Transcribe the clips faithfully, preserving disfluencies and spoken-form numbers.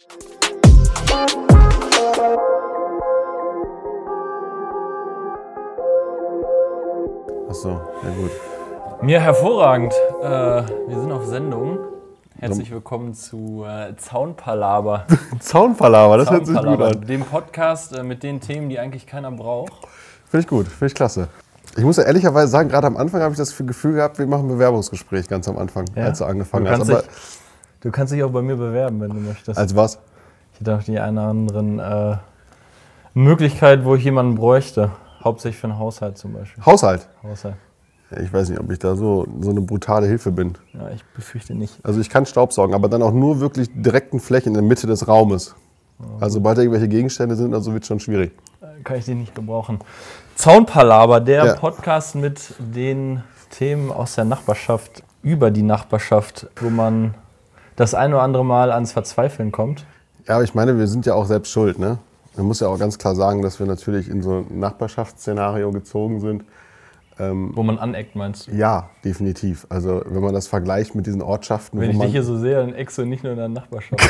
Achso, ja gut. Mir hervorragend. Äh, wir sind auf Sendung. Herzlich willkommen zu äh, Zaunpalaber. Zaunpalaber, das hört sich gut an. Dem Podcast äh, mit den Themen, die eigentlich keiner braucht. Finde ich gut, finde ich klasse. Ich muss ja ehrlicherweise sagen, gerade am Anfang habe ich das Gefühl gehabt, wir machen ein Bewerbungsgespräch ganz am Anfang, ja? als du angefangen du hast. Kannst Aber dich, du kannst dich auch bei mir bewerben, wenn du möchtest. Als was? Ich hätte auch die eine oder anderen äh, Möglichkeit, wo ich jemanden bräuchte. Hauptsächlich für einen Haushalt zum Beispiel. Haushalt? Haushalt. Ich weiß nicht, ob ich da so, so eine brutale Hilfe bin. Ja, ich befürchte nicht. Also ich kann Staubsaugen, aber dann auch nur wirklich direkten Flächen in der Mitte des Raumes. Also sobald da irgendwelche Gegenstände sind, also wird es schon schwierig. Kann ich den nicht gebrauchen. Zaunpalaber, der ja. Podcast mit den Themen aus der Nachbarschaft, über die Nachbarschaft, wo man das ein oder andere Mal ans Verzweifeln kommt. Ja, aber ich meine, wir sind ja auch selbst schuld, ne? Man muss ja auch ganz klar sagen, dass wir natürlich in so ein Nachbarschaftsszenario gezogen sind. Ähm, wo man aneckt, meinst du? Ja, definitiv. Also wenn man das vergleicht mit diesen Ortschaften, wenn wo ich man... dich hier so sehe, dann eckst du nicht nur in der Nachbarschaft.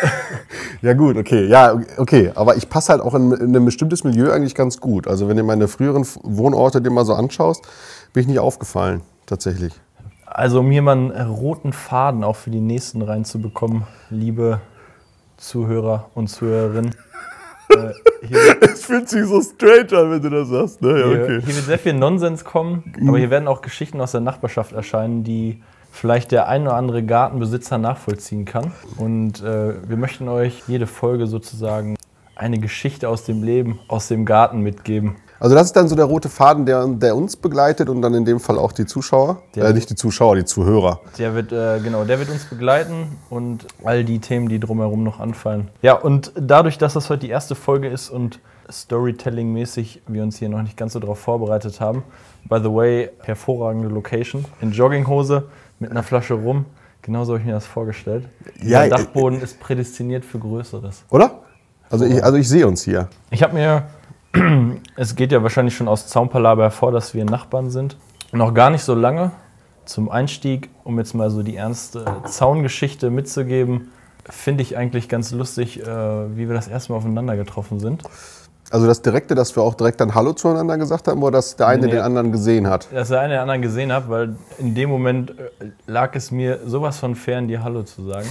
Ja gut, okay, ja, okay. Aber ich passe halt auch in, in ein bestimmtes Milieu eigentlich ganz gut. Also wenn du meine früheren Wohnorte dir mal so anschaust, bin ich nicht aufgefallen, tatsächlich. Also um hier mal einen roten Faden auch für die nächsten reinzubekommen, liebe Zuhörer und Zuhörerinnen. Äh, es fühlt sich so strange an, wenn du das sagst. Ne? Ja, hier, okay. hier wird sehr viel Nonsens kommen, aber hier werden auch Geschichten aus der Nachbarschaft erscheinen, die vielleicht der ein oder andere Gartenbesitzer nachvollziehen kann. Und äh, wir möchten euch jede Folge sozusagen eine Geschichte aus dem Leben, aus dem Garten mitgeben. Also das ist dann so der rote Faden, der, der uns begleitet und dann in dem Fall auch die Zuschauer. Äh, nicht die Zuschauer, die Zuhörer. Der wird, äh, genau, der wird uns begleiten und all die Themen, die drumherum noch anfallen. Ja, und dadurch, dass das heute die erste Folge ist und Storytelling-mäßig wir uns hier noch nicht ganz so drauf vorbereitet haben, by the way, hervorragende Location, in Jogginghose mit einer Flasche Rum. Genauso habe ich mir das vorgestellt. Ja, Der Dachboden ist prädestiniert für Größeres. Oder? Also ich, also ich sehe uns hier. Ich habe mir... Es geht ja wahrscheinlich schon aus Zaunpalaber hervor, dass wir Nachbarn sind. Noch gar nicht so lange zum Einstieg, um jetzt mal so die ernste Zaungeschichte mitzugeben, finde ich eigentlich ganz lustig, wie wir das erste Mal aufeinander getroffen sind. Also das Direkte, dass wir auch direkt dann Hallo zueinander gesagt haben, oder dass der eine nee, den anderen gesehen hat? Dass der eine den anderen gesehen hat, weil in dem Moment lag es mir sowas von fern, dir Hallo zu sagen.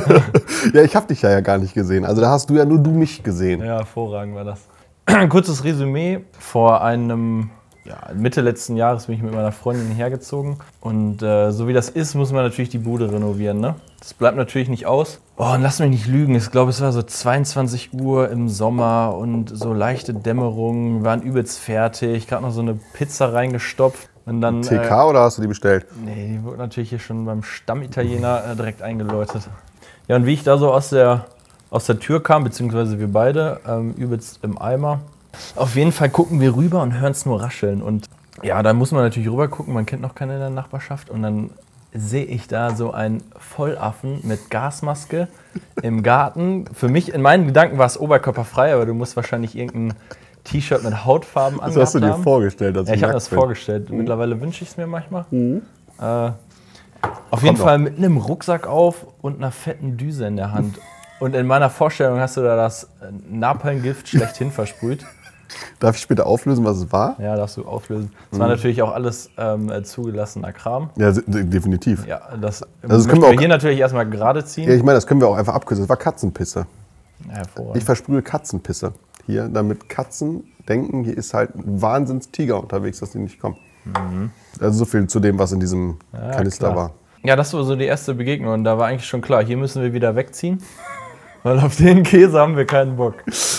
Ja, ich habe dich ja, ja gar nicht gesehen. Also da hast du ja nur du mich gesehen. Ja, hervorragend war das. Kurzes Resümee. Vor einem, ja, Mitte letzten Jahres bin ich mit meiner Freundin hergezogen. Und äh, so wie das ist, muss man natürlich die Bude renovieren. Ne? Das bleibt natürlich nicht aus. Oh, und lass mich nicht lügen. Ich glaube, es war so zweiundzwanzig Uhr im Sommer und so leichte Dämmerung. Wir waren übelst fertig. Gerade noch so eine Pizza reingestopft. Und dann, T K äh, oder hast du die bestellt? Nee, die wurde natürlich hier schon beim Stammitaliener äh, direkt eingeläutet. Ja, und wie ich da so aus der... aus der Tür kam, beziehungsweise wir beide, ähm, übelst im Eimer. Auf jeden Fall gucken wir rüber und hören es nur rascheln. Und ja, da muss man natürlich rüber gucken, man kennt noch keinen in der Nachbarschaft. Und dann sehe ich da so einen Vollaffen mit Gasmaske im Garten. Für mich, in meinen Gedanken war es oberkörperfrei, aber du musst wahrscheinlich irgendein T-Shirt mit Hautfarben angehabt haben. Das hast du dir vorgestellt? Dass ja, ich habe das bin. vorgestellt. Mhm. Mittlerweile wünsche ich es mir manchmal. Mhm. Äh, auf Kommt jeden noch. Fall mit einem Rucksack auf und einer fetten Düse in der Hand. Und in meiner Vorstellung hast du da das Napalmgift schlechthin versprüht. Darf ich später auflösen, was es war? Ja, darfst du auflösen. Das mhm. war natürlich auch alles ähm, zugelassener Kram. Ja, definitiv. Ja, das, also das können wir, wir hier natürlich erstmal gerade ziehen. Ja, ich meine, das können wir auch einfach abkürzen. Das war Katzenpisse. Ja, hervorragend. Ich versprühe Katzenpisse. Hier, damit Katzen denken, hier ist halt ein Wahnsinns-Tiger unterwegs, dass die nicht kommen. Mhm. Also so viel zu dem, was in diesem ja, Kanister klar. war. Ja, das war so die erste Begegnung und da war eigentlich schon klar, hier müssen wir wieder wegziehen, weil auf den Käse haben wir keinen Bock.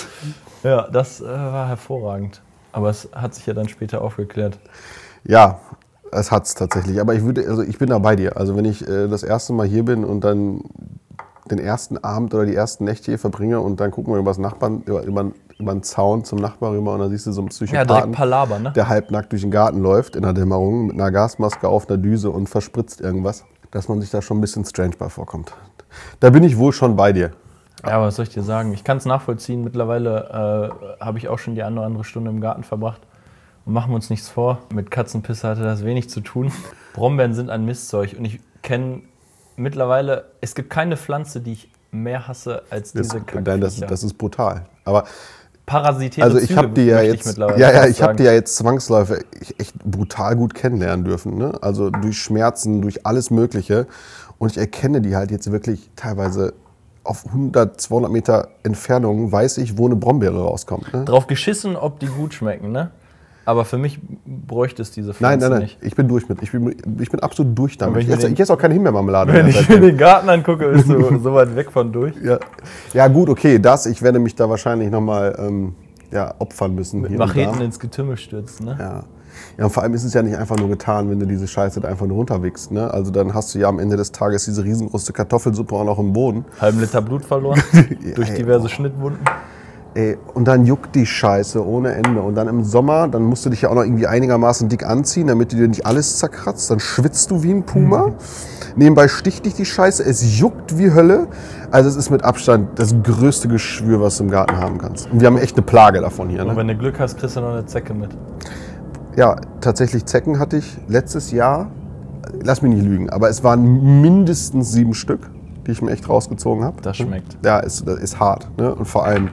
Ja, das äh, war hervorragend. Aber es hat sich ja dann später aufgeklärt. Ja, es hat es tatsächlich. Aber ich würde, also ich bin da bei dir. Also wenn ich äh, das erste Mal hier bin und dann den ersten Abend oder die ersten Nächte hier verbringe und dann gucken wir über das Nachbarn, über, über, über den Zaun zum Nachbar rüber und dann siehst du so einen Psychopathen, ja, direkt Palaber, ne? der halbnackt durch den Garten läuft in der Dämmerung mit einer Gasmaske auf einer Düse und verspritzt irgendwas, dass man sich da schon ein bisschen strange bei vorkommt. Da bin ich wohl schon bei dir. Ja, aber was soll ich dir sagen? Ich kann es nachvollziehen. Mittlerweile äh, habe ich auch schon die eine oder andere Stunde im Garten verbracht. Und machen wir uns nichts vor. Mit Katzenpisse hatte das wenig zu tun. Brombeeren sind ein Mistzeug. Und ich kenne mittlerweile, es gibt keine Pflanze, die ich mehr hasse als Das, diese Kackviecher. nein, das, das ist brutal. Aber parasitäre also ich habe die ja möchte ich jetzt, mittlerweile ja, ja, fast ich habe sagen. die ja jetzt zwangsläufig echt brutal gut kennenlernen dürfen. Ne? Also durch Schmerzen, durch alles Mögliche. Und ich erkenne die halt jetzt wirklich teilweise auf hundert, zweihundert Meter Entfernung, weiß ich, wo eine Brombeere rauskommt. Ne? Drauf geschissen, ob die gut schmecken, ne? Aber für mich bräuchte es diese Nein, Pflanze nein, nein, nicht. ich bin durch mit. Ich bin, ich bin absolut durch Und wenn damit. ich Ich mir esse, den- ich esse auch keine Himbeermarmelade. Wenn mehr ich mir seitdem. den Garten angucke, ist so, so weit weg von durch. Ja. Ja gut, okay, das. Ich werde mich da wahrscheinlich nochmal ähm, ja, opfern müssen. Mit hier und Macheten da. ins Getümmel stürzen, ne? Ja. Ja, und vor allem ist es ja nicht einfach nur getan, wenn du diese Scheiße da einfach nur runterwickst. Ne? Also dann hast du ja am Ende des Tages diese riesengroße Kartoffelsuppe auch noch im Boden. Halben Liter Blut verloren durch ey, diverse boah. Schnittwunden. Ey, und dann juckt die Scheiße ohne Ende. Und dann im Sommer, dann musst du dich ja auch noch irgendwie einigermaßen dick anziehen, damit du dir nicht alles zerkratzt. Dann schwitzt du wie ein Puma. Nebenbei sticht dich die Scheiße. Es juckt wie Hölle. Also es ist mit Abstand das größte Geschwür, was du im Garten haben kannst. Und wir haben echt eine Plage davon hier. Und Ne? wenn du Glück hast, kriegst du noch eine Zecke mit. Ja, tatsächlich Zecken hatte ich letztes Jahr. Lass mich nicht lügen, aber es waren mindestens sieben Stück, die ich mir echt rausgezogen habe. Das schmeckt. Ja, ist, das ist hart. Ne? Und vor allem,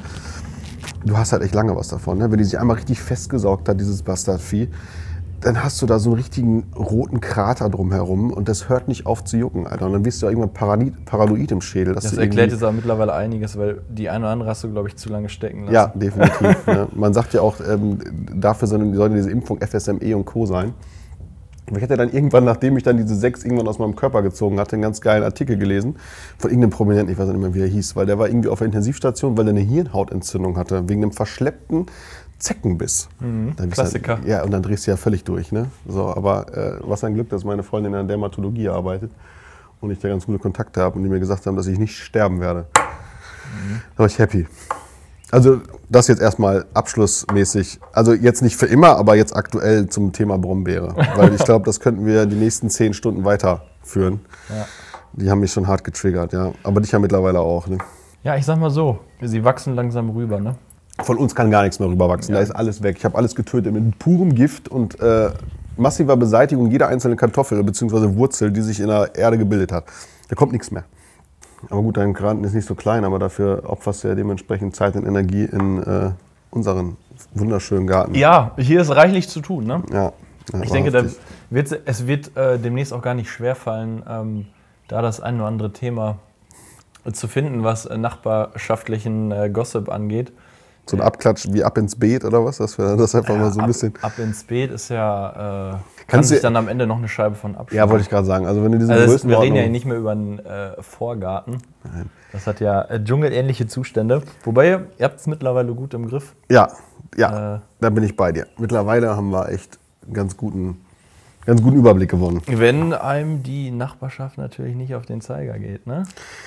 du hast halt echt lange was davon. Ne? Wenn die sich einmal richtig festgesaugt hat, dieses Bastardvieh, dann hast du da so einen richtigen roten Krater drumherum und das hört nicht auf zu jucken, Alter. Und dann wirst du ja irgendwann paranoid, paranoid im Schädel. dass Das du erklärt irgendwie- jetzt aber mittlerweile einiges, weil die eine oder andere hast du, glaube ich, zu lange stecken lassen. Ja, definitiv. Ne? Man sagt ja auch, ähm, dafür sollen, sollte diese Impfung F S M E und Co. sein. Aber ich hatte dann irgendwann, nachdem ich dann diese sechs irgendwann aus meinem Körper gezogen hatte, einen ganz geilen Artikel gelesen von irgendeinem Prominenten, ich weiß nicht mehr, wie er hieß, weil der war irgendwie auf der Intensivstation, weil er eine Hirnhautentzündung hatte, wegen einem verschleppten Zeckenbiss. Mhm, Dann bist Klassiker. Du, ja, und dann drehst du ja völlig durch. Ne? So, aber äh, was ein Glück, dass meine Freundin in der Dermatologie arbeitet und ich da ganz gute Kontakte habe und die mir gesagt haben, dass ich nicht sterben werde. Mhm. Da war ich happy. Also das jetzt erstmal abschlussmäßig, also jetzt nicht für immer, aber jetzt aktuell zum Thema Brombeere. Weil ich glaube, das könnten wir die nächsten zehn Stunden weiterführen. Ja. Die haben mich schon hart getriggert, ja. Aber dich ja mittlerweile auch. Ne? Ja, ich sag mal so, sie wachsen langsam rüber, ne? Von uns kann gar nichts mehr rüberwachsen, Ja. da ist alles weg. Ich habe alles getötet mit purem Gift und äh, massiver Beseitigung jeder einzelnen Kartoffel bzw. Wurzel, die sich in der Erde gebildet hat. Da kommt nichts mehr. Aber gut, dein Garten ist nicht so klein, aber dafür opferst du ja dementsprechend Zeit und Energie in äh, unseren wunderschönen Garten. Ja, hier ist reichlich zu tun, ne? Ja, ja, Ich denke, da wahrhaftig. wird, es wird äh, demnächst auch gar nicht schwerfallen, ähm, da das ein oder andere Thema äh, zu finden, was äh, nachbarschaftlichen äh, Gossip angeht. So ein Abklatsch wie ab ins Beet oder was? Dass wir das einfach mal so ein ab, bisschen. ab ins Beet ist ja, äh, kann Kannst sich du- dann am Ende noch eine Scheibe von abschneiden. Ja, wollte ich gerade sagen. Also wenn du diese Also das, wir reden Größenordnung- ja nicht mehr über einen äh, Vorgarten. Das hat ja äh, dschungelähnliche Zustände. Wobei, ihr habt es mittlerweile gut im Griff. Ja, ja, Äh. da bin ich bei dir. Mittlerweile haben wir echt einen ganz guten, ganz guten Überblick gewonnen. Wenn einem die Nachbarschaft natürlich nicht auf den Zeiger geht, ne?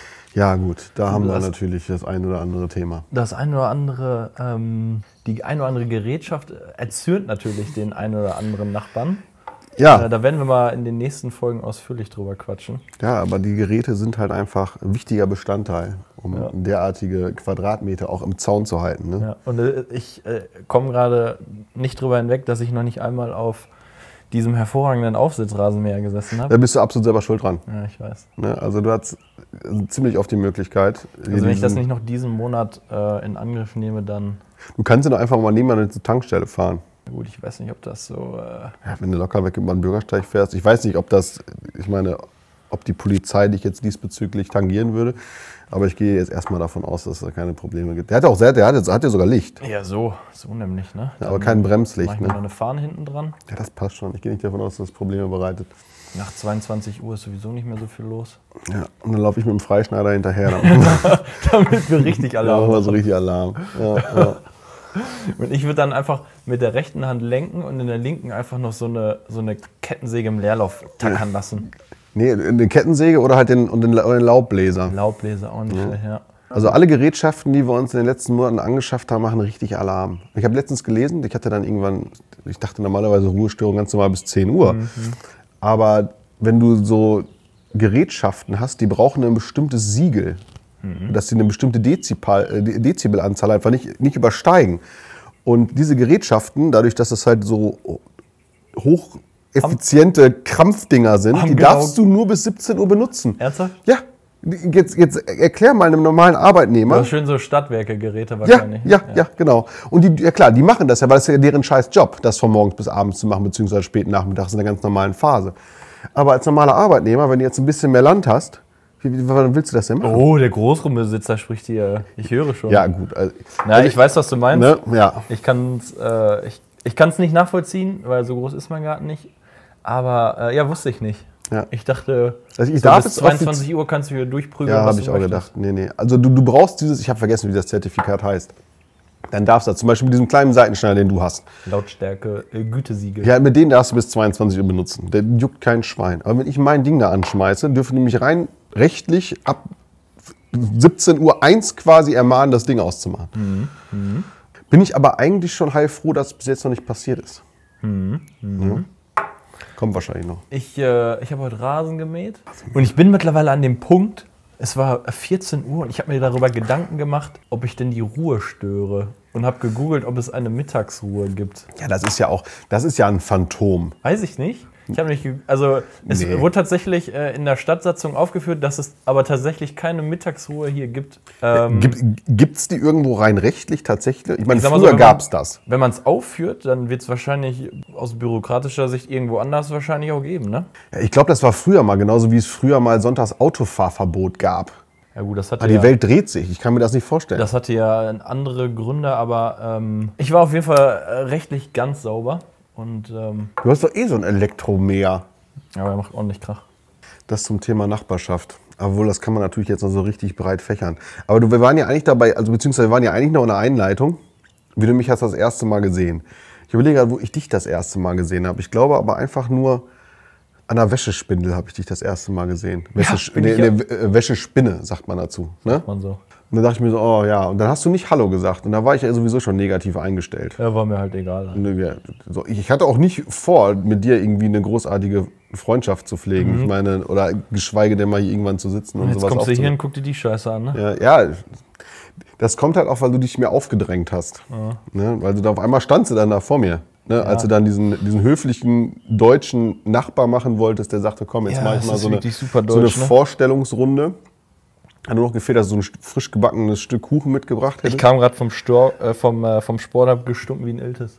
Ja gut, da haben wir das- natürlich das ein oder andere Thema. Das ein oder andere, ähm, die ein oder andere Gerätschaft erzürnt natürlich den ein oder anderen Nachbarn. Äh, Ja, da werden wir mal in den nächsten Folgen ausführlich drüber quatschen. ja, aber die Geräte sind halt einfach ein wichtiger Bestandteil, um Ja. derartige Quadratmeter auch im Zaun zu halten. Ne? Ja, und äh, ich äh, komme gerade nicht drüber hinweg, dass ich noch nicht einmal auf diesem hervorragenden Aufsitzrasenmäher gesessen Da habe. bist du absolut selber schuld dran. Ja, ich weiß. Ne? Also du hast ziemlich oft die Möglichkeit. Also wenn ich das diesen- nicht noch diesen Monat äh, in Angriff nehme, dann, Du kannst ja doch einfach mal nebenan zur Tankstelle fahren. gut, ich weiß nicht, ob das so... Äh, Ja, wenn du locker weg über den Bürgersteig fährst. Ich weiß nicht, ob das, ich meine, ob die Polizei dich jetzt diesbezüglich tangieren würde. Aber ich gehe jetzt erstmal davon aus, dass es da keine Probleme gibt. Der hat auch sehr, der hat, jetzt, hat ja sogar Licht. ja, so, so nämlich, ne? Ja, aber kein Bremslicht, Mach ich mir ne? noch eine Fahne hinten dran. Ja, das passt schon. Ich gehe nicht davon aus, dass das Probleme bereitet. Nach zweiundzwanzig Uhr ist sowieso nicht mehr so viel los. Ja, und dann laufe ich mit dem Freischneider hinterher. Dann machen Damit wir richtig wir Alarm mal machen. so richtig Alarm. Ja, ja. Und ich würde dann einfach mit der rechten Hand lenken und in der linken einfach noch so eine, so eine Kettensäge im Leerlauf tackern lassen. Nee, eine Kettensäge oder halt den, und den, oder den Laubbläser. Laubbläser auch nicht schlecht, ja. Also alle Gerätschaften, die wir uns in den letzten Monaten angeschafft haben, machen richtig Alarm. Ich habe letztens gelesen, ich hatte dann irgendwann, ich dachte normalerweise Ruhestörung ganz normal bis zehn Uhr. Mhm. Aber wenn du so Gerätschaften hast, die brauchen ein bestimmtes Siegel, Mhm. dass sie eine bestimmte Dezibel, äh, De- Dezibelanzahl einfach nicht, nicht übersteigen. Und diese Gerätschaften, dadurch, dass es halt so hocheffiziente Krampfdinger sind, Haben die genau- darfst du nur bis siebzehn Uhr benutzen. Ernsthaft? Ja, Jetzt, jetzt erklär mal einem normalen Arbeitnehmer. Das ist schön so Stadtwerke-Geräte Ja, wahrscheinlich. ja, ja, genau. Und die, ja klar, die machen das ja, weil das ist ja deren scheiß Job, das von morgens bis abends zu machen, beziehungsweise späten Nachmittags in der ganz normalen Phase. Aber als normaler Arbeitnehmer, wenn du jetzt ein bisschen mehr Land hast, wie, wie wann willst du das denn machen? Oh, der Großraumbesitzer spricht hier. Ich höre schon. Ja, gut. Also, Na, also ich weiß, was du meinst. Ne? Ja. Ich kann es äh, ich, ich kann's nicht nachvollziehen, weil so groß ist mein Garten nicht. Aber äh, ja, wusste ich nicht. Ja. Ich dachte, Also ich so darf bis es zweiundzwanzig Uhr kannst du hier durchprügeln. Ja, was habe du ich auch möchtest. gedacht. Nee, nee. Also du, du brauchst dieses, ich habe vergessen, wie das Zertifikat heißt. Dann darfst du das, zum Beispiel mit diesem kleinen Seitenschneider, den du hast. Lautstärke, äh, Gütesiegel. Ja, mit denen darfst du bis zweiundzwanzig Uhr benutzen. Der juckt kein Schwein. Aber wenn ich mein Ding da anschmeiße, dürfen die mich rein rechtlich ab siebzehn Uhr eins quasi ermahnen, das Ding auszumachen. Mhm. Mhm. Bin ich aber eigentlich schon heilfroh, dass es bis jetzt noch nicht passiert ist. Mhm. Mhm. Ja. Kommt wahrscheinlich noch. Ich, äh, ich habe heute Rasen gemäht und ich bin mittlerweile an dem Punkt, es war vierzehn Uhr und ich habe mir darüber Gedanken gemacht, ob ich denn die Ruhe störe und habe gegoogelt, ob es eine Mittagsruhe gibt. Ja, das ist ja auch, das ist ja ein Phantom. Weiß ich nicht. Ich habe nicht, ge- also es Nee. wurde tatsächlich äh, in der Stadtsatzung aufgeführt, dass es aber tatsächlich keine Mittagsruhe hier gibt. Ähm, Gibt es die irgendwo rein rechtlich tatsächlich? Ich meine, Ich sag mal früher so, wenn man- gab es das. Wenn man es aufführt, dann wird es wahrscheinlich aus bürokratischer Sicht irgendwo anders wahrscheinlich auch geben, ne? Ja, ich glaube, das war früher mal, genauso wie es früher mal Sonntags Autofahrverbot gab. Ja gut, das hatte Aber die ja, Welt dreht sich, ich kann mir das nicht vorstellen. das hatte ja andere Gründe, aber ähm, ich war auf jeden Fall äh, rechtlich ganz sauber und ähm, Du hast doch eh so ein Elektromeer. aber er macht ordentlich Krach. Das zum Thema Nachbarschaft. Obwohl, das kann man natürlich jetzt noch so richtig breit fächern. Aber du, wir waren ja eigentlich dabei, also beziehungsweise wir waren ja eigentlich noch in der Einleitung, wie du mich hast das erste Mal gesehen. Ich überlege gerade, wo ich dich das erste Mal gesehen habe. Ich glaube aber einfach nur an der Wäschespindel habe ich dich das erste Mal gesehen. Wäschesch bin nee, ich ja- nee, äh, Wäschespinne, sagt man dazu. Ne? Man so. Und dann dachte ich mir so, oh ja. Und dann hast du nicht Hallo gesagt. Und da war ich ja sowieso schon negativ eingestellt. Ja, war mir halt egal. Und, ja, so, ich hatte auch nicht vor, mit dir irgendwie eine großartige Freundschaft zu pflegen. Ich meine, oder geschweige denn mal hier irgendwann zu sitzen und Jetzt sowas kommst du hier aufzunehmen. und guck dir die Scheiße an, ne? Ja, ja, das kommt halt auch, weil du dich mir aufgedrängt hast. Ne? Weil du da auf einmal standst du dann da vor mir. Ne? Als du dann diesen, diesen höflichen deutschen Nachbar machen wolltest, der sagte, komm, jetzt Ja, mach ich das mal ist so eine, wirklich super so eine deutsch, ne? Vorstellungsrunde. Hat nur noch gefehlt, dass du so ein st- frisch gebackenes Stück Kuchen mitgebracht hättest. Ich kam gerade vom, Stor- äh, vom, äh, vom Sport, hab gestunken wie ein Iltis.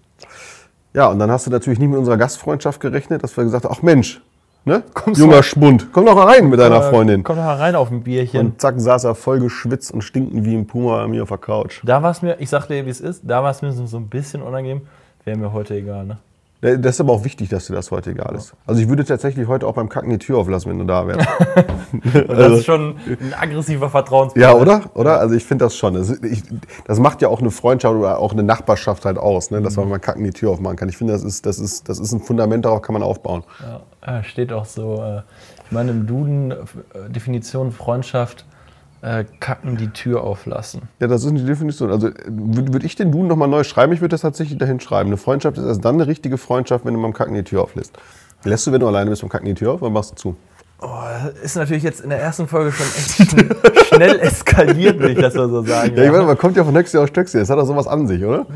Ja, und dann hast du natürlich nicht mit unserer Gastfreundschaft gerechnet, dass wir gesagt haben, ach Mensch, ne? Kommst junger du- Schmund, komm doch mal rein mit deiner Freundin. Komm doch mal rein auf ein Bierchen. Und zack, saß er voll geschwitzt und stinkend wie ein Puma bei mir auf der Couch. Da war es mir, ich sag dir, wie es ist, da war es mir so ein bisschen unangenehm. Wäre mir heute egal, ne? Das ist aber auch wichtig, dass dir das heute egal ist. Also ich würde tatsächlich heute auch beim Kacken die Tür auflassen, wenn du da wärst. Und das ist schon ein aggressiver Vertrauensbeweis. Ja, oder? Oder? Also ich finde das schon. Das, ich, das macht ja auch eine Freundschaft oder auch eine Nachbarschaft halt aus, ne? Dass man mal Kacken die Tür aufmachen kann. Ich finde, das ist, das, ist, das ist ein Fundament, darauf kann man aufbauen. Ja, äh, steht auch so, äh, ich meine im Duden, äh, Definition Freundschaft, äh, kacken die Tür auflassen. Ja, das ist die Definition. Also würde würd ich den Duden nochmal neu schreiben, ich würde das tatsächlich dahin schreiben. Eine Freundschaft ist erst dann eine richtige Freundschaft, wenn du beim Kacken die Tür auflässt. Lässt du, wenn du alleine bist, beim Kacken die Tür auf oder machst du zu? Oh, das ist natürlich jetzt in der ersten Folge schon echt schn- schnell eskaliert, wenn ich das mal so sagen Ja, ich darf. meine, man kommt ja von Höchste auf Stöckste. Das hat doch sowas an sich, oder?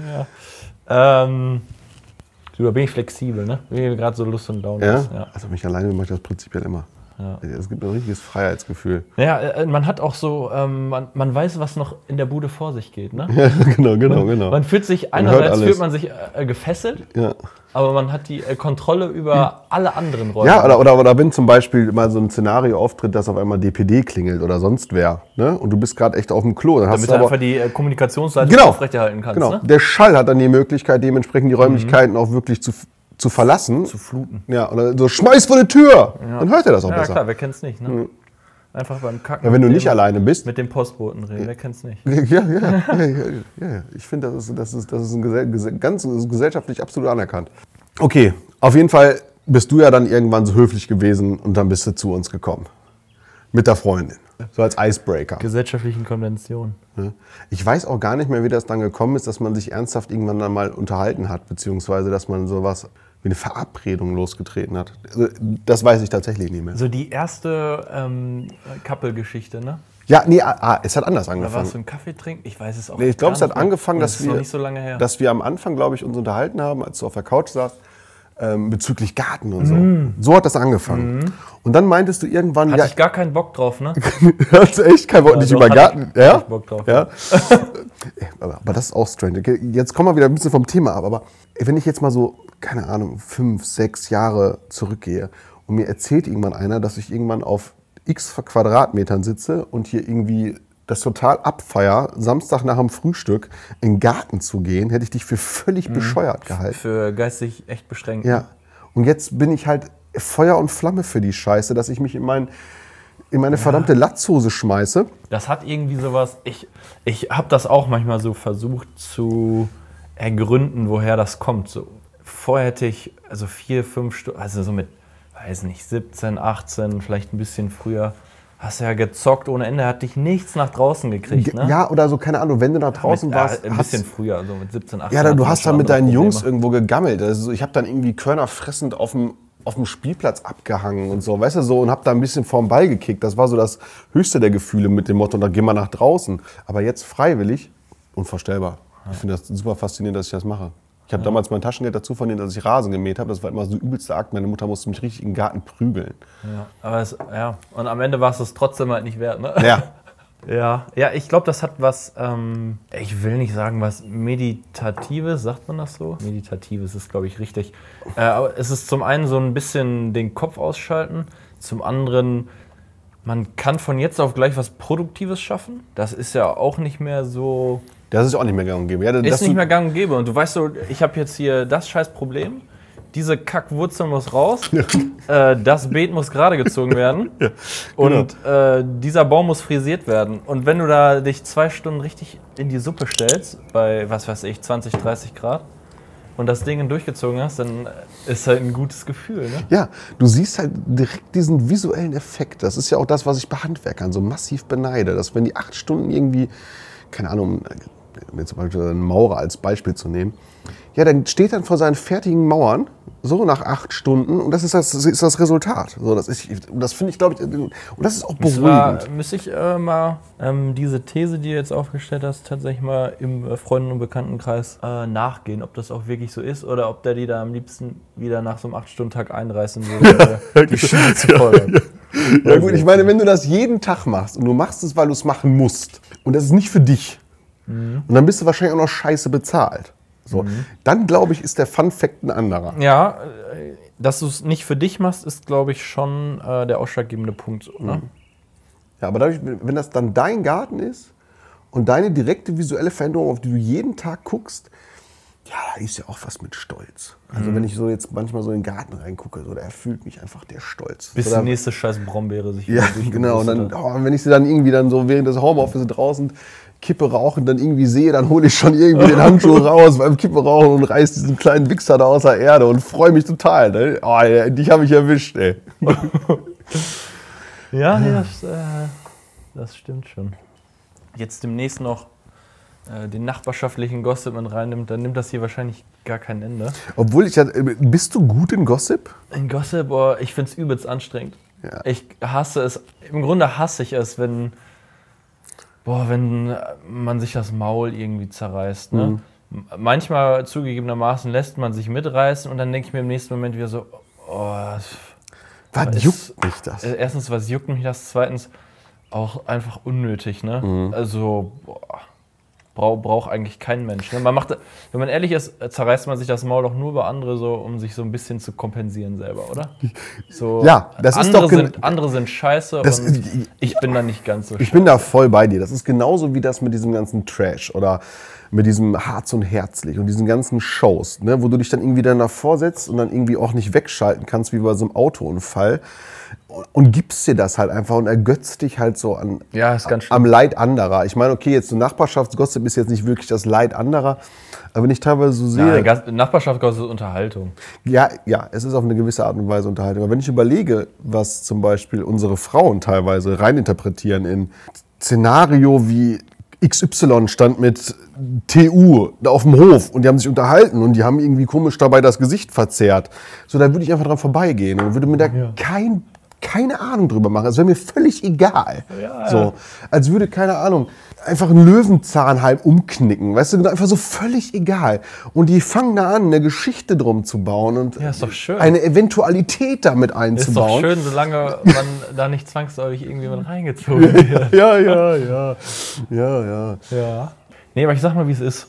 Ähm, du, da bin ich flexibel, ne? Wenn mir gerade so Lust und Laune Ja? ist. Ja. Also mich alleine mache ich das prinzipiell immer. Ja. Es gibt ein richtiges Freiheitsgefühl. Naja, äh, man hat auch so, ähm, man, man weiß, was noch in der Bude vor sich geht, ne? Ja, genau, genau, genau. Man fühlt sich, hört einerseits alles. fühlt man sich äh, gefesselt, Ja. aber man hat die äh, Kontrolle über alle anderen Räume. Ja, oder, oder, oder wenn zum Beispiel mal so ein Szenario auftritt, dass auf einmal D P D klingelt oder sonst wer, ne? Und du bist gerade echt auf dem Klo. Dann hast Damit du du aber, einfach die äh, Kommunikationsseite Genau. aufrechterhalten kannst, genau, ne? der Schall hat dann die Möglichkeit, dementsprechend die Räumlichkeiten auch wirklich zu, zu verlassen. Zu fluten. Ja, oder so, schmeiß vor die Tür! Dann hört er das auch Ja, besser. klar, wer kennt's nicht, ne? Einfach beim Kacken. Ja, wenn du mit nicht dem- alleine bist. Mit dem Postboten reden, wer kennt's nicht? Ja, ja, ja, ja, ja, ja. Ich finde, das ist, das ist, das ist ein gesell, gesell, ganz das ist gesellschaftlich absolut anerkannt. Okay, auf jeden Fall bist du ja dann irgendwann so höflich gewesen und dann bist du zu uns gekommen. Mit der Freundin. So als Icebreaker. Gesellschaftlichen Konventionen. Ne? Ich weiß auch gar nicht mehr, wie das dann gekommen ist, dass man sich ernsthaft irgendwann dann mal unterhalten hat, beziehungsweise dass man sowas wie eine Verabredung losgetreten hat. Also, das weiß ich tatsächlich nicht mehr. So die erste ähm, Couple-Geschichte, ne? Ja, nee, ah, es hat anders Da warst du angefangen. einen Kaffee trinken? Ich weiß es auch Nee, ich glaube, gar es hat nicht mehr. angefangen, Und dass das ist noch wir, nicht so lange her. dass wir am Anfang, glaube ich, uns unterhalten haben, als du auf der Couch saßt. ähm, bezüglich Garten und so. Mm. So hat das angefangen. Mm. Und dann meintest du irgendwann... Hatte ja, ich gar keinen Bock drauf, ne? Hast du echt keinen Bock, ja, nicht über Garten? Ich, ja? Ich Bock drauf. Ja? aber, aber das ist auch strange. Jetzt kommen wir wieder ein bisschen vom Thema ab. Aber wenn ich jetzt mal so, keine Ahnung, fünf, sechs Jahre zurückgehe und mir erzählt irgendwann einer, dass ich irgendwann auf x Quadratmetern sitze und hier irgendwie das total abfeier, Samstag nach dem Frühstück in den Garten zu gehen, hätte ich dich für völlig mhm. bescheuert gehalten. Für geistig echt beschränkt. Ja. Und jetzt bin ich halt Feuer und Flamme für die Scheiße, dass ich mich in, mein, in meine ja. verdammte Latzhose schmeiße. Das hat irgendwie sowas, ich, ich habe das auch manchmal so versucht zu ergründen, woher das kommt. So, vorher hätte ich also vier, fünf Stunden, also so mit, weiß nicht, siebzehn, achtzehn, vielleicht ein bisschen früher, hast du ja gezockt ohne Ende, hat dich nichts nach draußen gekriegt, ne? Ja, oder so, keine Ahnung, wenn du nach draußen mit, warst. Ja, ein bisschen früher, so mit siebzehn, achtzehn. Ja, du hast dann mit deinen Jungs irgendwo gegammelt. Also ich habe dann irgendwie Körner fressend auf dem, auf dem Spielplatz abgehangen und so, weißt du, so, und habe da ein bisschen vorm Ball gekickt. Das war so das höchste der Gefühle mit dem Motto, da gehen wir nach draußen. Aber jetzt freiwillig, unvorstellbar. Ja. Ich finde das super faszinierend, dass ich das mache. Ich habe ja. damals mein Taschengeld dazu verdient, dass ich Rasen gemäht habe. Das war immer so übelster Akt. Meine Mutter musste mich richtig im Garten prügeln. Ja, aber es, ja. Und am Ende war es das trotzdem halt nicht wert, ne? Ja. Ja, ja, ich glaube, das hat was, ähm, ich will nicht sagen, was Meditatives, sagt man das so? Meditatives ist, glaube ich, richtig. Äh, aber es ist zum einen so ein bisschen den Kopf ausschalten, zum anderen, man kann von jetzt auf gleich was Produktives schaffen. Das ist ja auch nicht mehr so... Das ist auch nicht mehr gang und gäbe. Ja, ist nicht mehr gang und gäbe. Und du weißt so, ich habe jetzt hier das scheiß Problem. Diese Kackwurzel muss raus. Ja. Äh, das Beet muss gerade gezogen werden. Ja, genau. Und äh, dieser Baum muss frisiert werden. Und wenn du da dich zwei Stunden richtig in die Suppe stellst, bei, was weiß ich, zwanzig, dreißig Grad, und das Ding durchgezogen hast, dann ist halt ein gutes Gefühl. Ne? Ja, du siehst halt direkt diesen visuellen Effekt. Das ist ja auch das, was ich bei Handwerkern so massiv beneide. Dass wenn die acht Stunden irgendwie, keine Ahnung, um jetzt zum Beispiel einen Maurer als Beispiel zu nehmen, ja, dann steht dann vor seinen fertigen Mauern, so nach acht Stunden, und das ist das, ist das Resultat. So, das ist, das finde ich, glaube ich, und das ist auch beruhigend. Müsste ich äh, mal ähm, diese These, die du jetzt aufgestellt hast, tatsächlich mal im äh, Freunden- und Bekanntenkreis äh, nachgehen, ob das auch wirklich so ist oder ob der die da am liebsten wieder nach so einem acht-Stunden-Tag einreißen würde. Ja, die Schiene zu voll. Ja, ja. Ja gut, ich meine, wenn du das jeden Tag machst und du machst es, weil du es machen musst und das ist nicht für dich, mhm. und dann bist du wahrscheinlich auch noch scheiße bezahlt. So, mhm. Dann, glaube ich, ist der Fun-Fact ein anderer. Ja, dass du es nicht für dich machst, ist, glaube ich, schon äh, der ausschlaggebende Punkt. Ne? Mhm. Ja, aber dadurch, wenn das dann dein Garten ist und deine direkte visuelle Veränderung, auf die du jeden Tag guckst, ja, da ist ja auch was mit Stolz. Also mhm. wenn ich so jetzt manchmal so in den Garten reingucke, so, da erfüllt mich einfach der Stolz. Bis so, die nächste scheiß Brombeere sich ja, genau. Und dann, oh, wenn ich sie dann irgendwie dann so während des Homeoffice draußen Kippe rauchen, dann irgendwie sehe, dann hole ich schon irgendwie den Handschuh raus beim Kippe rauchen und reiß diesen kleinen Wichser da aus der Erde und freue mich total. Ne? Oh, ja, dich habe ich erwischt, ey. Ja, nee, das, äh, das stimmt schon. Jetzt demnächst noch äh, den nachbarschaftlichen Gossip mit reinnimmt, dann nimmt das hier wahrscheinlich gar kein Ende. Obwohl ich ja, bist du gut in Gossip? In Gossip, oh, ich finde es übelst anstrengend. Ja. Ich hasse es, im Grunde hasse ich es, wenn Boah, wenn man sich das Maul irgendwie zerreißt. Ne? Mhm. Manchmal zugegebenermaßen lässt man sich mitreißen und dann denke ich mir im nächsten Moment wieder so, oh, was juckt mich das? Erstens, was juckt mich das? Zweitens, auch einfach unnötig. Ne? Mhm. Also, boah, braucht brauch eigentlich kein Mensch. Ne? Man macht, wenn man ehrlich ist, zerreißt man sich das Maul doch nur bei anderen, so, um sich so ein bisschen zu kompensieren selber, oder? So, ja, das ist doch... Sind, andere sind scheiße und ist, ich bin da nicht ganz so Ich scheiße. bin da voll bei dir. Das ist genauso wie das mit diesem ganzen Trash oder mit diesem Harz und Herzlich und diesen ganzen Shows, ne, wo du dich dann irgendwie dann davor setzt und dann irgendwie auch nicht wegschalten kannst, wie bei so einem Autounfall. Und gibst dir das halt einfach und ergötzt dich halt so an, ja, ist ganz am Leid anderer. Ich meine, okay, jetzt so Nachbarschaftsgossip ist jetzt nicht wirklich das Leid anderer, aber wenn ich teilweise so sehe... Ja, Nachbarschaftsgossip ist Unterhaltung. Ja, ja, es ist auf eine gewisse Art und Weise Unterhaltung. Aber wenn ich überlege, was zum Beispiel unsere Frauen teilweise reininterpretieren in Szenario wie X Y stand mit T U da auf dem Hof und die haben sich unterhalten und die haben irgendwie komisch dabei das Gesicht verzerrt. So, da würde ich einfach dran vorbeigehen und würde mir da ja. kein... keine Ahnung drüber machen. Es wäre mir völlig egal. Ja, so, ja. als würde, keine Ahnung, einfach einen Löwenzahn halb umknicken. Weißt du, einfach so völlig egal. Und die fangen da an, eine Geschichte drum zu bauen und Ja, ist doch schön. eine Eventualität damit Ist einzubauen. doch schön, solange man da nicht zwangsläufig irgendwie mit reingezogen wird. Ja, ja, ja. Ja, ja. Ja. Nee, aber ich sag mal, wie es ist.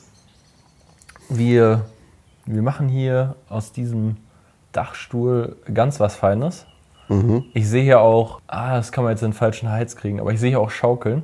Wir, wir machen hier aus diesem Dachstuhl ganz was Feines. Mhm. Ich sehe hier auch, ah, das kann man jetzt in den falschen Hals kriegen, aber ich sehe hier auch Schaukeln.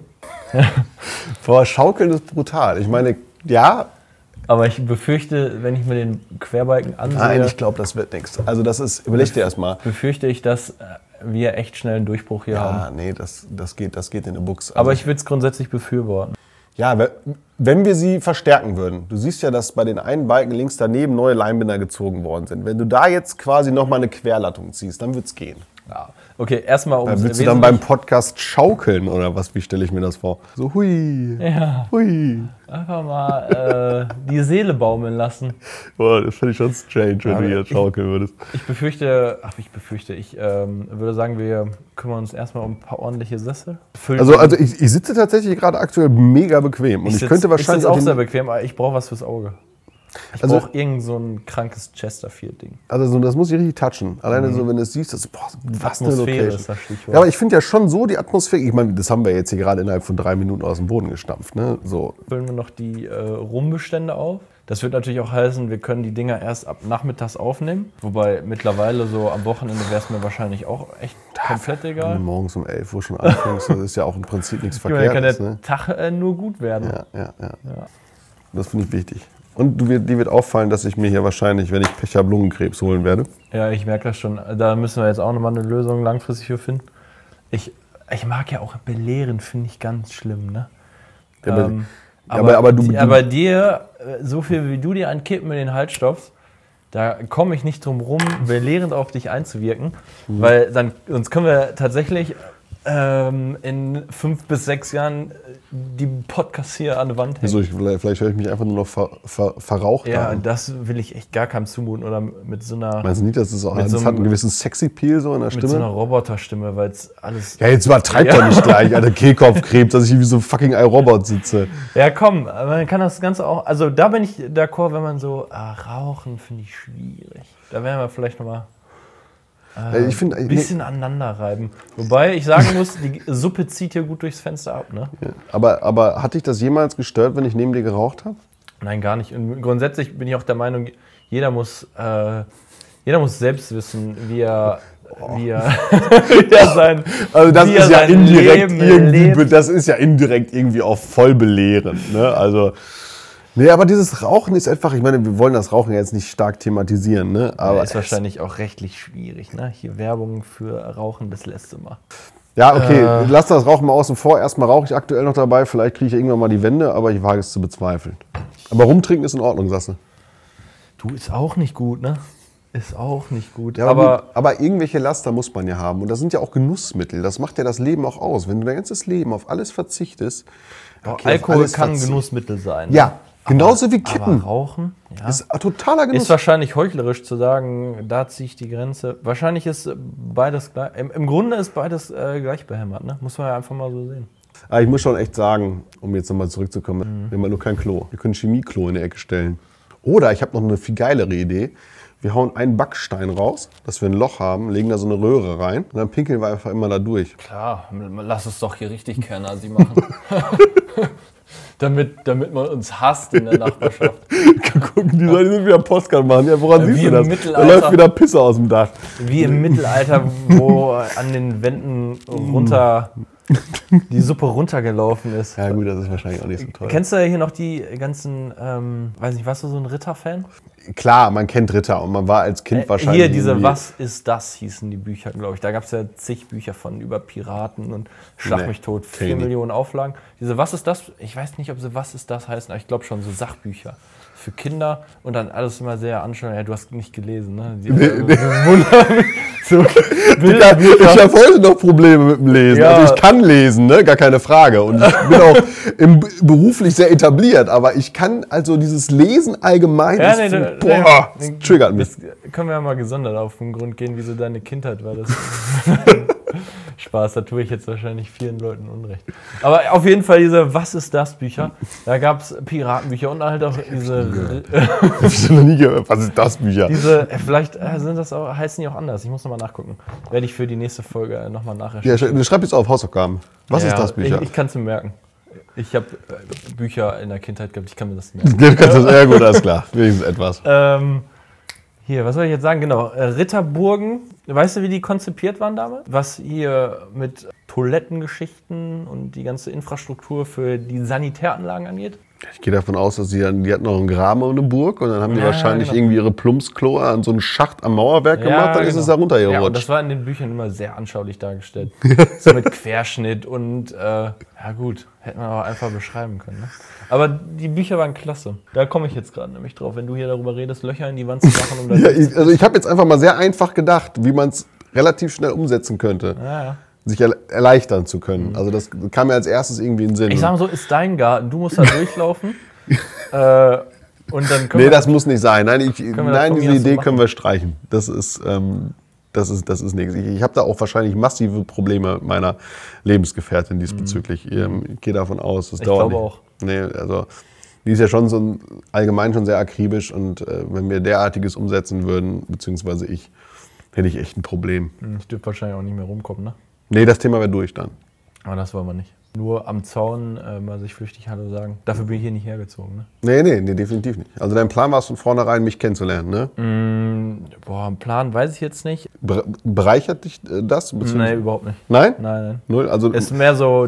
Boah, Schaukeln ist brutal. Ich meine, ja, Aber ich befürchte, wenn ich mir den Querbalken ansehe, nein, ich glaube, das wird nichts. Also das ist, überleg dir erstmal. befürchte ich, dass wir echt schnell einen Durchbruch hier haben. Ja, nee, das, das, geht, das geht in eine Buchs. Also, Aber ich würde es grundsätzlich befürworten. ja, we- wenn wir sie verstärken würden. Du siehst ja, dass bei den einen Balken links daneben neue Leinbinder gezogen worden sind. Wenn du da jetzt quasi nochmal eine Querlattung ziehst, dann wird's gehen. Ja. Okay, erstmal um Dann willst du dann beim Podcast schaukeln oder was? Wie stelle ich mir das vor? So hui, Ja, hui. einfach mal äh, die Seele baumeln lassen. Boah, das finde ich schon strange, wenn Ja, du hier ich- schaukeln würdest. Ich befürchte, ach, ich befürchte, ich ähm, würde sagen, wir kümmern uns erstmal um ein paar ordentliche Sessel. Füllen Also, die- also ich, ich sitze tatsächlich gerade aktuell mega bequem. Und ich, sitz- könnte wahrscheinlich ich sitz auch den- sehr bequem, aber ich brauche was fürs Auge. Ich Also- brauche irgend so ein krankes Chesterfield-Ding. Also so, das muss ich richtig touchen. Alleine so, wenn du es siehst, das, boah, was eine Atmosphäre Location. ist das Stichwort. Ja, aber ich finde ja schon so die Atmosphäre, ich meine, das haben wir jetzt hier gerade innerhalb von drei Minuten aus dem Boden gestampft. Ne? So. Füllen wir noch die äh, Rumbestände auf. Das wird natürlich auch heißen, wir können die Dinger erst ab nachmittags aufnehmen. Wobei mittlerweile so am Wochenende wäre es mir wahrscheinlich auch echt komplett Wenn du egal. morgens um elf Uhr schon anfängst, das ist ja auch im Prinzip nichts Ich meine, dann kann der Verkehrtes. Ne? Tag äh, nur gut werden. Ja, ja, ja. Ja. Das finde ich wichtig. Und du, dir wird auffallen, dass ich mir hier wahrscheinlich, wenn ich Pech habe, Lungenkrebs holen werde. Ja, ich merke das schon. Da müssen wir jetzt auch nochmal eine Lösung langfristig für finden. Ich, ich mag ja auch belehren, finde ich ganz schlimm, ne? Ja, aber- Ähm, ja, aber- aber du- die- du- aber dir, äh, so viel wie du dir an Kippen in den Hals stopfst, da komme ich nicht drum rum, belehrend auf dich einzuwirken, Mhm. weil dann, sonst können wir tatsächlich ähm, in fünf bis sechs Jahren äh, die Podcasts hier an der Wand hängen. Also ich, vielleicht, vielleicht höre ich mich einfach nur noch ver, ver, verraucht Ja, an. das will ich echt gar keinem zumuten oder mit so einer, Meinst du nicht, dass es auch Mit das so hat einem- einen gewissen Sexy-Peel so in der mit so einer Stimme? Roboterstimme, weil es alles... Ja, jetzt übertreib Ja. doch nicht gleich, Alter, Kehlkopfkrebs, dass ich hier wie so ein fucking iRobot sitze. Ja, komm, man kann das Ganze auch. Also, da bin ich d'accord, wenn man so. Ah, Rauchen finde ich schwierig. Da werden wir vielleicht nochmal Äh, ich finde, ein bisschen aneinander reiben. Wobei ich sagen muss, die Suppe zieht hier gut durchs Fenster ab, ne? aber, aber hat dich das jemals gestört, wenn ich neben dir geraucht habe? Nein, gar nicht. Und grundsätzlich bin ich auch der Meinung, jeder muss, äh, jeder muss selbst wissen, wie er. Wie er, wie er sein, Also das wie er ist ja sein indirekt Leben irgendwie, lebt. das ist ja indirekt irgendwie auch voll belehrend, ne? Also, nee, aber dieses Rauchen ist einfach, ich meine, wir wollen das Rauchen jetzt nicht stark thematisieren, ne? Aber Aber ist wahrscheinlich auch rechtlich schwierig, ne? Hier Werbung für Rauchen, das letzte Mal. ja, okay, Äh. lass das Rauchen mal außen vor. Erstmal rauche ich aktuell noch dabei, vielleicht kriege ich ja irgendwann mal die Wende, aber ich wage es zu bezweifeln. Aber rumtrinken ist in Ordnung, sagst du. Du, ist auch nicht gut, ne? Ist auch nicht gut. Ja, aber, gut, aber irgendwelche Laster muss man ja haben. Und das sind ja auch Genussmittel. Das macht ja das Leben auch aus. Wenn du dein ganzes Leben auf alles verzichtest. okay, auf Alkohol alles kann ein verzicht- Genussmittel sein. ne? Ja, genauso wie Aber Kippen. Rauchen, ja. Ist ein totaler Genuss. Ist wahrscheinlich heuchlerisch zu sagen, da ziehe ich die Grenze. Wahrscheinlich ist beides gleich. Im, im Grunde ist beides äh, gleich behämmert, ne? Muss man ja einfach mal so sehen. Aber ich muss schon echt sagen, um jetzt nochmal zurückzukommen, Mhm. wir haben ja nur kein Klo. Wir können Chemieklo in die Ecke stellen. Oder ich habe noch eine viel geilere Idee. Wir hauen einen Backstein raus, dass wir ein Loch haben, legen da so eine Röhre rein und dann pinkeln wir einfach immer da durch. Klar, lass es doch hier richtig Kernasi machen. damit, damit man uns hasst in der Nachbarschaft. Gucken, die Leute sind wieder Postkarte machen. Ja, woran Ja, siehst wie du im das? Da Mittelalter. läuft wieder Pisse aus dem Dach. Wie im Mittelalter, wo an den Wänden runter die Suppe runtergelaufen ist. Ja gut, das ist wahrscheinlich auch nicht so toll. Kennst du hier noch die ganzen, ähm, weiß nicht, warst du so ein Ritter-Fan? Klar, man kennt Ritter und man war als Kind Äh, wahrscheinlich... Hier, diese irgendwie- Was ist das, hießen die Bücher, glaube ich. Da gab es ja zig Bücher von über Piraten und Schlag Nee, mich tot, kenn vier ich nicht. Millionen Auflagen. Diese Was ist das, ich weiß nicht, ob sie Was ist das heißen, aber ich glaube schon, so Sachbücher für Kinder und dann alles immer sehr anschaulich. Ja, du hast nicht gelesen, ne? Die, Nee, also, nee. so Ich Bilderbücher. habe heute noch Probleme mit dem Lesen. Ja. Also ich kann lesen, ne? Gar keine Frage. Und ich bin auch im, beruflich sehr etabliert. Aber ich kann also dieses Lesen allgemein, Ja, das, nee, nee, boah, nee. das triggert mich. Das können wir ja mal gesondert auf den Grund gehen, wie so deine Kindheit war. Das Spaß, da tue ich jetzt wahrscheinlich vielen Leuten Unrecht. Aber auf jeden Fall diese Was ist das Bücher. Da gab es Piratenbücher und halt auch diese. Ich hab schon noch nie gehört. Was ist das Bücher? diese vielleicht äh, sind das auch, heißen die auch anders. Ich muss nochmal nachgucken. Werde ich für die nächste Folge äh, nochmal nachher. Ja, sch- schreib jetzt auf, Hausaufgaben. Was ja, ist das Bücher? Ich, ich kann es mir merken. Ich habe äh, Bücher in der Kindheit gehabt, ich kann mir das merken. Du kannst das, ja gut, alles klar. Wenigstens etwas. Ähm, hier, was soll ich jetzt sagen? Genau, äh, Ritterburgen. Weißt du, wie die konzipiert waren damals? Was hier mit Toilettengeschichten und die ganze Infrastruktur für die Sanitäranlagen angeht? Ich gehe davon aus, dass sie dann, die hatten noch einen Graben und eine Burg und dann haben die Ja, wahrscheinlich genau. irgendwie ihre Plumpsklo an so einen Schacht am Mauerwerk gemacht, dann ist es da Ja, und runtergerutscht. das war in den Büchern immer sehr anschaulich dargestellt. So mit Querschnitt und, äh, ja gut, hätten wir auch einfach beschreiben können. Ne? Aber die Bücher waren klasse. Da komme ich jetzt gerade nämlich drauf, wenn du hier darüber redest, Löcher in die Wand zu machen. Um da Ja, ich, also ich habe jetzt einfach mal sehr einfach gedacht, wie man es relativ schnell umsetzen könnte, ja, ja. sich er, erleichtern zu können. Also das kam mir als erstes irgendwie in den Sinn. Ich sag mal so, ist dein Garten, du musst da durchlaufen. äh, und dann können Nee, wir das muss nicht sein. Nein, ich, wir das nein von diese mir aus so Idee machen? können wir streichen. Das ist, ähm, das ist, das ist nichts. Ich, ich habe da auch wahrscheinlich massive Probleme mit meiner Lebensgefährtin diesbezüglich. Mhm. Ich gehe davon aus, das Ich dauert glaube nicht. auch. Nee, also die ist ja schon so ein, allgemein schon sehr akribisch und äh, wenn wir derartiges umsetzen würden, beziehungsweise ich, hätte ich echt ein Problem. Ich dürfte wahrscheinlich auch nicht mehr rumkommen, ne? Nee, das Thema wäre durch dann. Aber das wollen wir nicht. Nur am Zaun äh, mal sich flüchtig Hallo sagen. Dafür bin ich hier nicht hergezogen, ne? Nee, nee, nee, definitiv nicht. Also dein Plan war es von vornherein, mich kennenzulernen, ne? Mm, boah, einen Plan weiß ich jetzt nicht. Be- bereichert dich äh, das? Nee, überhaupt nicht. Nein? Nein, nein. Null? Also, Ist mehr so,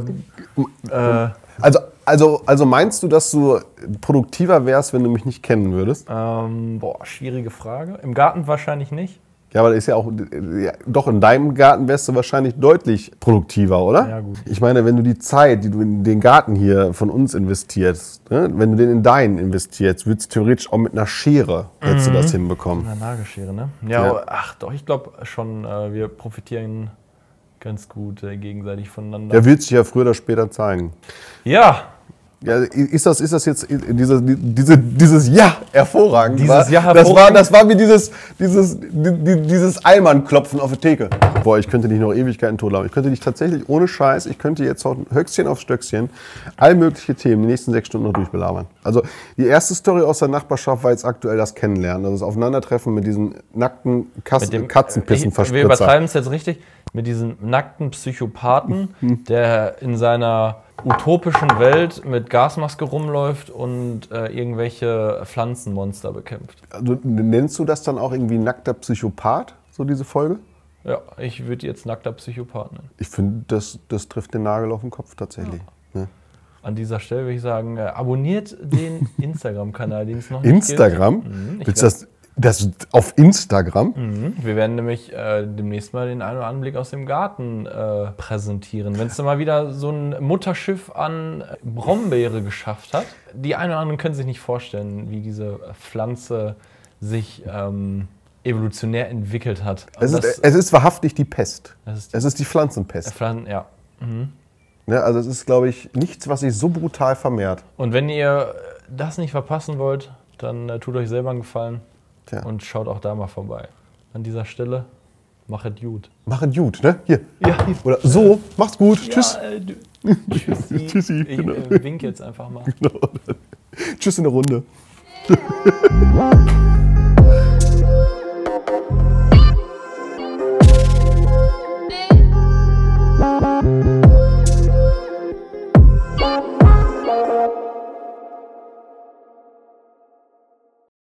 äh, also, also, also meinst du, dass du produktiver wärst, wenn du mich nicht kennen würdest? ähm, boah, schwierige Frage. Im Garten wahrscheinlich nicht. Ja, aber das ist ja auch, ja, doch in deinem Garten wärst du wahrscheinlich deutlich produktiver, oder? Ja, gut. Ich meine, wenn du die Zeit, die du in den Garten hier von uns investierst, ne, wenn du den in deinen investierst, würdest du theoretisch auch mit einer Schere, hättest du das hinbekommen. Eine Nagelschere, ne? Ja, Ja. ach doch, ich glaube schon, äh, wir profitieren ganz gut äh, gegenseitig voneinander. Der wird sich ja früher oder später zeigen. Ja, Ja, ist das, ist das jetzt diese, diese, dieses Ja hervorragend? Dieses war, Ja Das war, hervorragend? das war wie dieses, dieses, die- dieses Eilmann-Klopfen auf der Theke. Boah, ich könnte dich noch Ewigkeiten totlaufen. Ich könnte dich tatsächlich ohne Scheiß, ich könnte jetzt auch Höchstchen auf Stöckchen all mögliche Themen die nächsten sechs Stunden noch durchbelabern. Also die erste Story aus der Nachbarschaft war jetzt aktuell das Kennenlernen. Also das Aufeinandertreffen mit diesen nackten Kas mit dem Katzenpissenverspritzer. Wir übertreiben es jetzt richtig. Mit diesem nackten Psychopathen, der in seiner utopischen Welt mit Gasmaske rumläuft und äh, irgendwelche Pflanzenmonster bekämpft. Also, nennst du das dann auch irgendwie nackter Psychopath, so diese Folge? Ja, ich würde jetzt nackter Psychopath nennen. Ich finde, das, das trifft den Nagel auf den Kopf tatsächlich. Ne? An dieser Stelle würde ich sagen, äh, abonniert den Instagram-Kanal, den es noch nicht Instagram? gibt. Mhm, ich Willst du das, das auf Instagram? Mhm. Wir werden nämlich äh, demnächst mal den einen oder anderen Blick aus dem Garten äh, präsentieren. Wenn es dann mal wieder so ein Mutterschiff an Brombeere geschafft hat. Die einen oder anderen können sich nicht vorstellen, wie diese Pflanze sich ähm, evolutionär entwickelt hat. Es Und ist, es ist wahrhaftig die Pest. das ist die Es ist die Pflanzenpest. Pflanzen, ja. Mhm. Ne, also es ist, glaube ich, nichts, was sich so brutal vermehrt. Und wenn ihr das nicht verpassen wollt, dann äh, tut euch selber einen Gefallen Tja. und schaut auch da mal vorbei. An dieser Stelle, machet gut. Machet gut, ne? Hier. Ja, Oder so, macht's gut. Tschüss. Ja, äh, du, tschüssi. Tschüssi, Ich genau. äh, wink jetzt einfach mal. Tschüss in der Runde.